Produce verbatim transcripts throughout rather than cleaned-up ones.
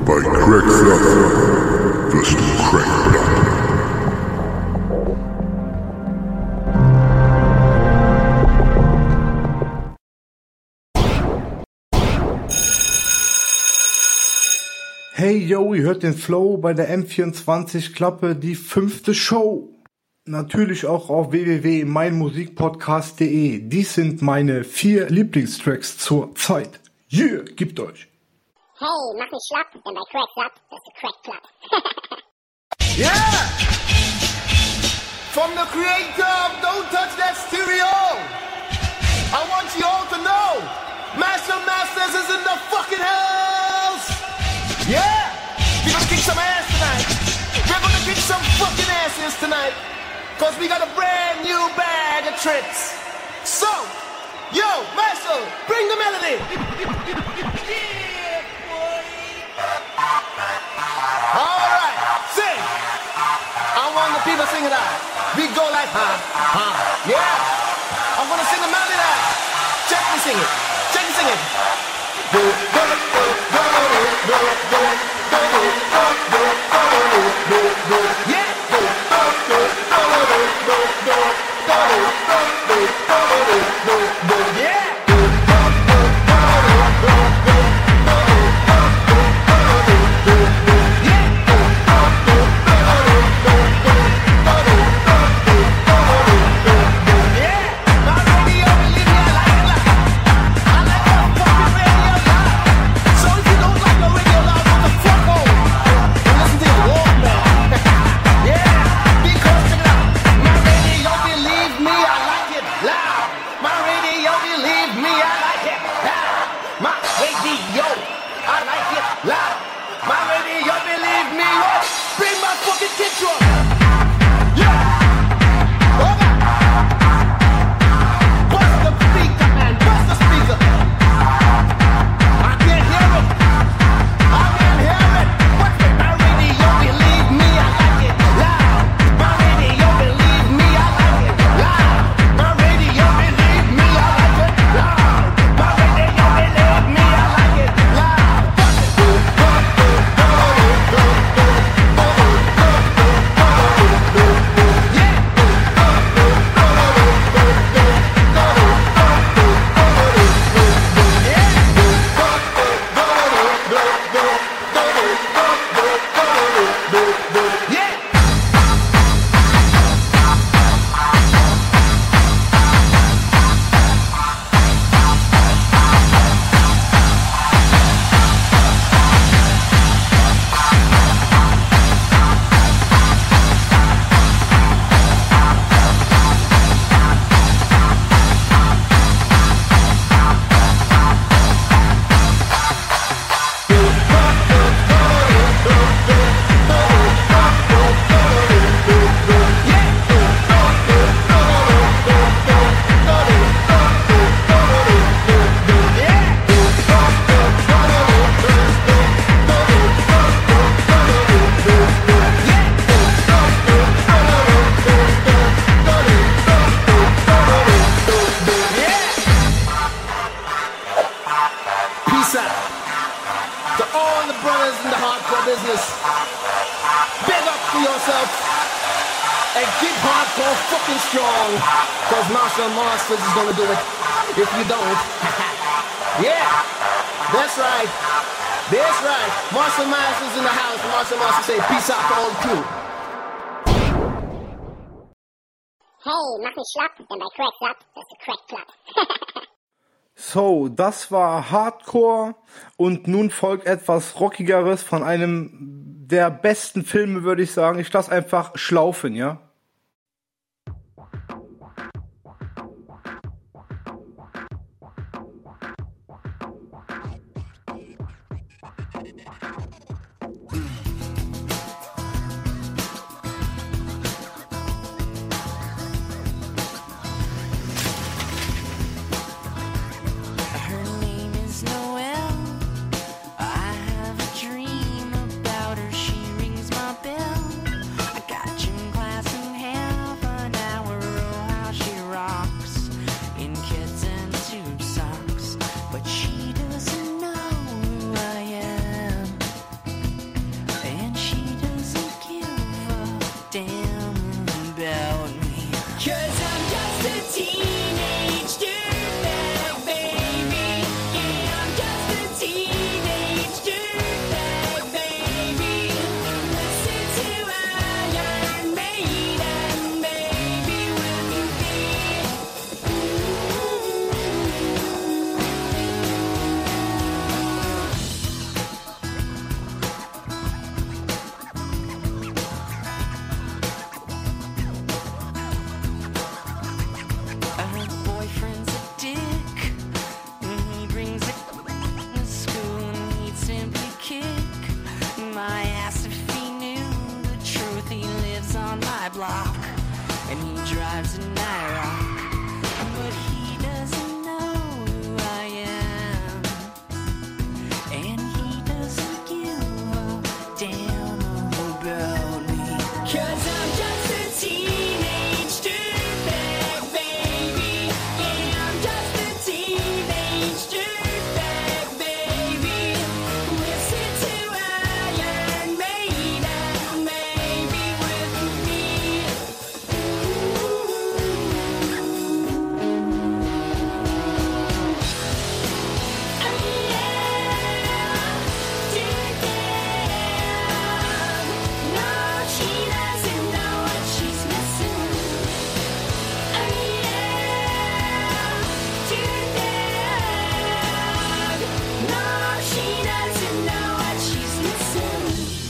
Bei Crackflap wirst du Crackblatt. Hey yo, ihr hört den Flow bei der M vierundzwanzig Klappe, die fünfte Show. Natürlich auch auf w w w punkt meinmusikpodcast punkt de. Dies sind meine vier Lieblingstracks zur Zeit. Yeah, gibt euch. Hey, mach nicht schlapp, denn bei Crack Club, das ist Crack Club. Yeah! From the creator of Don't Touch That Stereo, I want you all to know, Master Masters is in the fucking house! Yeah! We're gonna kick some ass tonight. We're gonna kick some fucking asses tonight. Cause we got a brand new bag of tricks. So, yo, Master, bring the melody! Yeah, boy! Alright, sing! I want the people sing it out. We go like, ha, ha, yeah! I'm gonna sing the melody now. Check me sing it. Check me sing it. Do, do, do, do, do, do, do, do, do, do, do, yeah! So, das war Hardcore und nun folgt etwas Rockigeres von einem der besten Filme, würde ich sagen. Ich lasse einfach schlaufen, ja? Dream about her, she rings my bell. I got gym class and flock, and he drives a Nyrock, but he doesn't know who I am, and he doesn't give a damn about me, 'cause I'm just a teenage dirtbag baby. Yeah, I'm just a teenage dirtbag baby. Listen to Iron Maiden, maybe with me. Oh yeah, dirtbag. No, she doesn't know what she's missing. Oh yeah, dirtbag. No, she doesn't know what she's missing.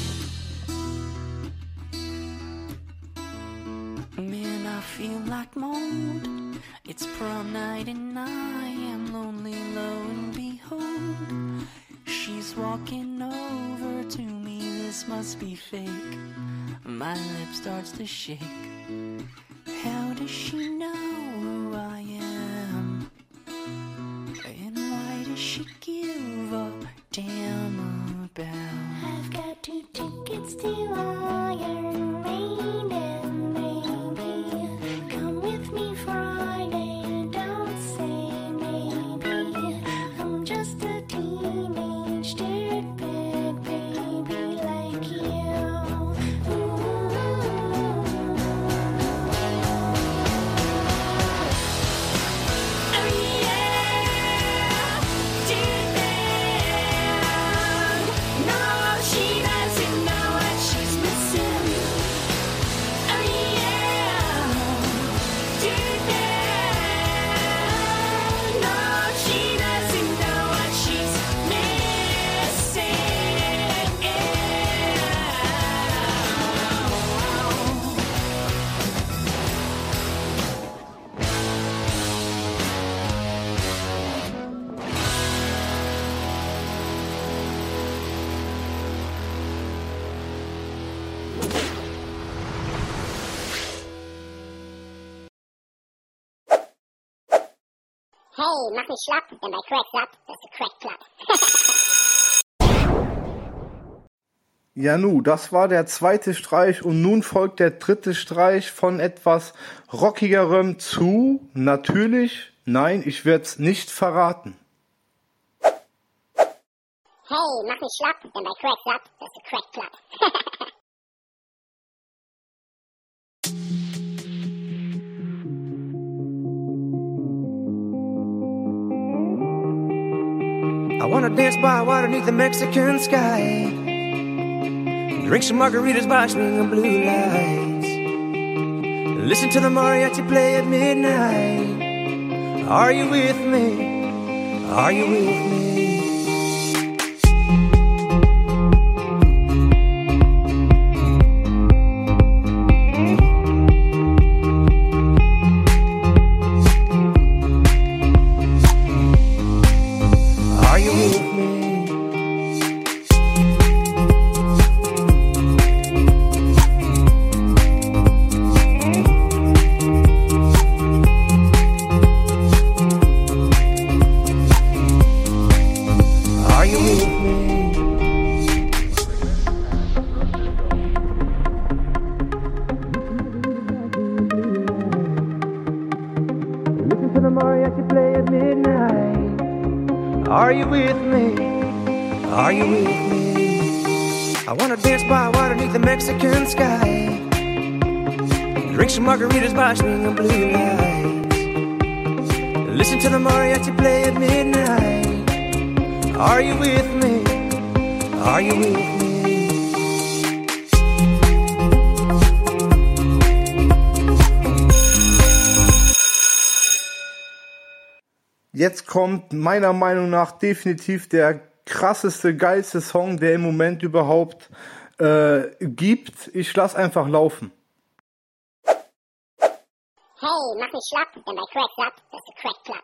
Man, I feel like mold. It's prom night and I am lonely, lo and behold. She's walking over to me, this must be fake. My lip starts to shake. How does she know who I am? And why does she give a damn about? I've got two tickets to Iron Maiden, maybe. Come with me Friday, don't say maybe. I'm just a teenage dirtbag baby like you. Oh yeah, dirtbag. No, she doesn't know what she's missing. Oh yeah, dirtbag. No, she doesn't know what she's missing. Hey, mach nicht schlapp, denn bei Crack's Up, das ist der Crack Club. Ja, nu, das war der zweite Streich und nun folgt der dritte Streich von etwas rockigerem zu, natürlich, nein, ich werd's nicht verraten. Hey, mach nicht schlapp, denn bei Crack's Up, das ist der Crack Club. I wanna dance by water beneath the Mexican sky. Drink some margaritas by swinging blue lights. Listen to the mariachi play at midnight. Are you with me? Are you with me? Are you with me? Are you with me? Listen to the mariachi play at midnight. Are you with me? Are you with me? I wanna dance by water beneath the Mexican sky. Drink some margaritas by swinging blue lights. Listen to the mariachi play at midnight. Are you with me? Are you with me? Jetzt kommt meiner Meinung nach definitiv der krasseste, geilste Song, der im Moment überhaupt äh, gibt. Ich lass einfach laufen. Hey, mach nicht schlapp, denn bei Crack's Up, das ist der Crack Club.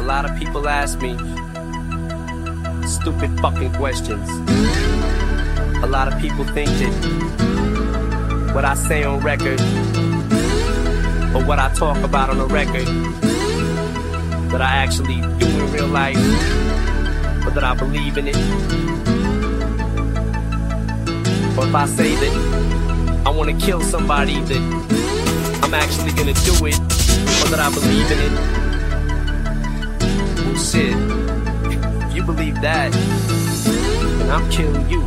lot of people ask me stupid fucking questions. A lot of people think that what I say on record or what I talk about on the record that I actually do in real life, or that I believe in it. Or if I say that I want to kill somebody, that I'm actually gonna do it, or that I believe in it. Well, shit, if you believe that, then I'm killing you.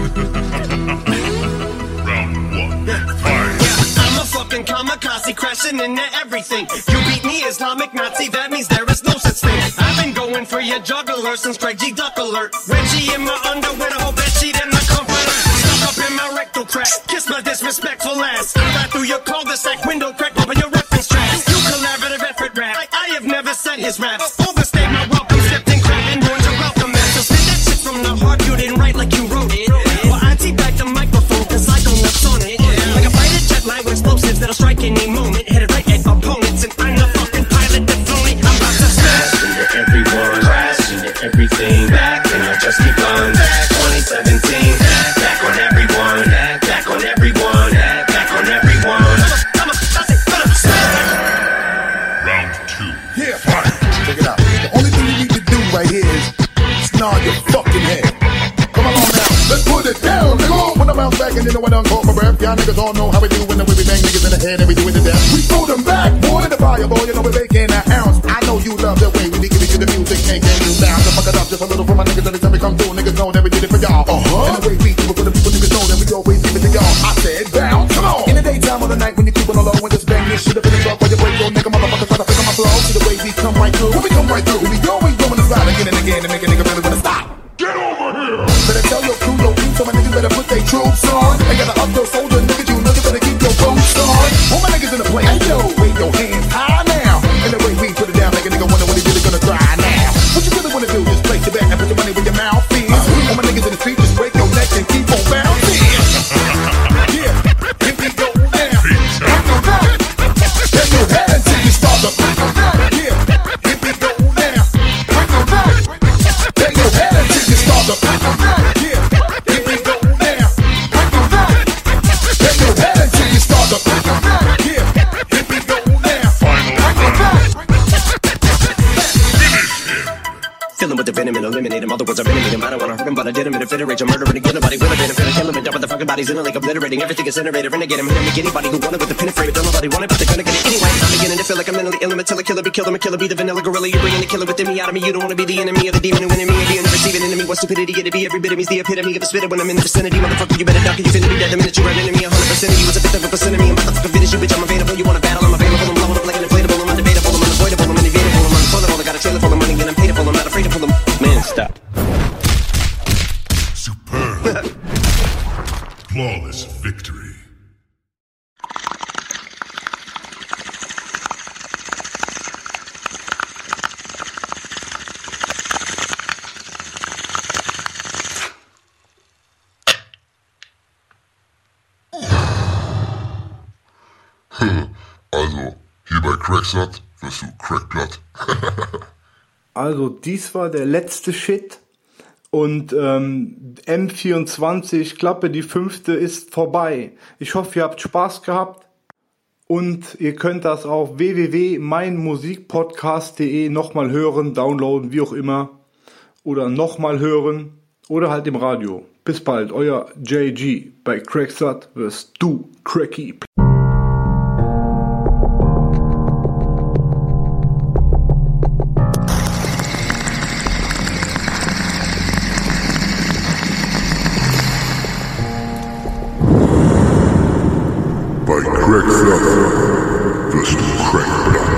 Round one, fight. I'm a fucking kamikaze, crashing into everything. You beat me, Islamic Nazi, that means there is no such thing. I've been going for your juggler since Craig G. Duck Alert. Reggie in my underwear, a whole bedsheet in my comforter. Stuck up in my rectal crack, kiss my disrespectful ass. I ride through your cul-de-sac window crack, bumping your reference tracks. You collaborative effort rap, I, I have never said his raps. Overstayed my welcome, stepped in crap and ruined your welcome mat. So spit that shit from the heart, you didn't write like you wrote it. Well, I take-back the microphone, cause I go nuts on it. Like a fighter jet line with explosives that'll strike any moment. Headed right at opponents, and I'm the fucking pilot that flown it. I'm about to smash into everyone, crash into everything. Back and I'll just keep on. Back twenty seventeen, back on everyone, back on everyone, back on everyone. I'm a, I'm a, I'm a, Round two, Yeah, fight. Check it out. The only thing you need to do right here is nod your fucking head. Come on now, let's put it down, nigga. When I bounce back and you know I done caught my breath. Y'all niggas all know how we do when we bang niggas in the head and we do it to death. We throw them back, boy, in the fire, boy. You know we're making an ounce. I know you love the way we be giving you the music. Can't get you down. So fuck it up just a little for my niggas every time we come through. Niggas know that we did it for y'all. Uh-huh. And the way we do it for the people, niggas know that we always give it to y'all. I said bounce, come on. In the daytime or the night when you keep on the low and just bang this shit up in the truck while you break your nigga motherfuckers try to pick up my flow. See the way we come right through. When we come right through, we always going to slide again and again and make a nigga really wanna stop. get over here! Better tell your crew, your crew, so my niggas better put their troops on. They gotta up your soldier, nigga, you niggas better keep your boots on. All my niggas in the play, hey yo, wave your hands high now. And the way we put it down, make a nigga wonder what he really gonna try now. What you really wanna do, just place your bet and put your money where your mouth is. All my niggas in the street, just break your neck and keep on bouncing. Yeah, here we go now. Break your neck, bend your head until you start to break your neck. Yeah, here we go now. Break your neck, bend your head until you start to break your neck. Yeah, here we go now. Break your neck, bend your head until you start to break your neck. Yeah, here we go now. Final Break your round. neck. Fill him with the venom and eliminate him. Other words, I renegade him. I don't wanna hurt him, but I did him in a fit of rage. I'm murdering again. Nobody will have been a fit of kill him and dump the fucking bodies in a lake, obliterating everything incinerated. Renegade him, hit him, make anybody who wanted with the pin and frame. Don't nobody want it, but they're gonna get it anyway. I'm beginning to feel like I'm mentally ill. I'm a killer, killer, be killed. I'm a killer, be the vanilla gorilla. You're bringing the killer within me out of me. You don't wanna be the enemy of the demon who enemy of the receiving enemy. What stupidity it'd be? Every bit of me's the epitome of a spitter when I'm in the vicinity. Motherfucker, you better duck or you finna be dead the minute you run into me. A hundred percent of you is a fifth of a percent of me. I'm about to fucking finish you, bitch. I'm available. You wanna battle? I'm available. I'm blowing up like an inflatable. I'm undebatable. I'm unavoidable. I'm unavoidable. I'm unfoldable. I got a trailer full of money and I'm paid for. I'm not afraid to pull them. Man, stop. Superb. Flawless victory. Also, hier bei Cracksat wirst du Crackblatt. Also, dies war der letzte Shit. Und ähm, M vierundzwanzig, Klappe, die fünfte ist vorbei. Ich hoffe, ihr habt Spaß gehabt. Und ihr könnt das auf w w w punkt mein musikpodcast punkt de nochmal hören, downloaden, wie auch immer. Oder nochmal hören. Oder halt im Radio. Bis bald, euer J G. Bei Cracksat wirst du cracky. Bei Cracksat wirst du Crackblatt.